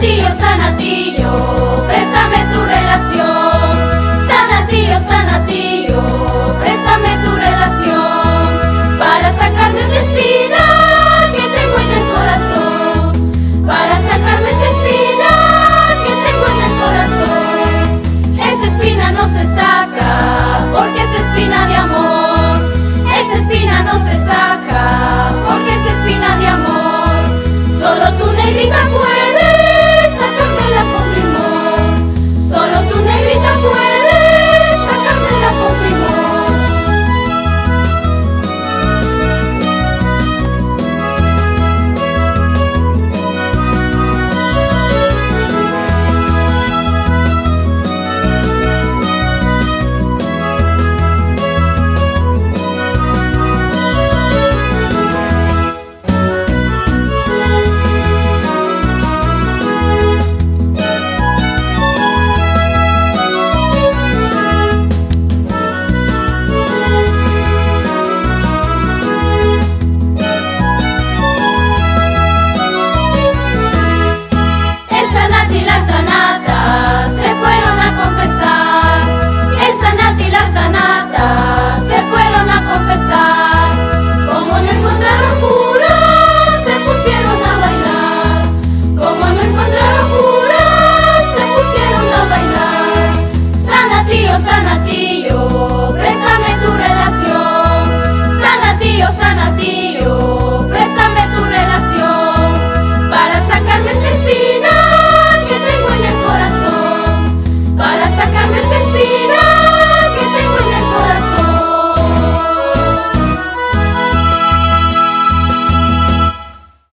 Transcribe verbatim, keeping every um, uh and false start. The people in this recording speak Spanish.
Sanatillo, Sanatillo, préstame tu relación. Sanatillo, Sanatillo, préstame tu relación para sacarme esa espina que tengo en el corazón, para sacarme esa espina que tengo en el corazón. Esa espina no se saca porque es espina de amor. Esa espina no se saca porque es espina de amor. Solo tu negrita puede sacármela con primor. Solo tu negrita puede sacármela con primor. Sanatillo, préstame tu relación. Sanatillo, Sanatillo, préstame tu relación para sacarme esa espina que tengo en el corazón, para sacarme esa espina.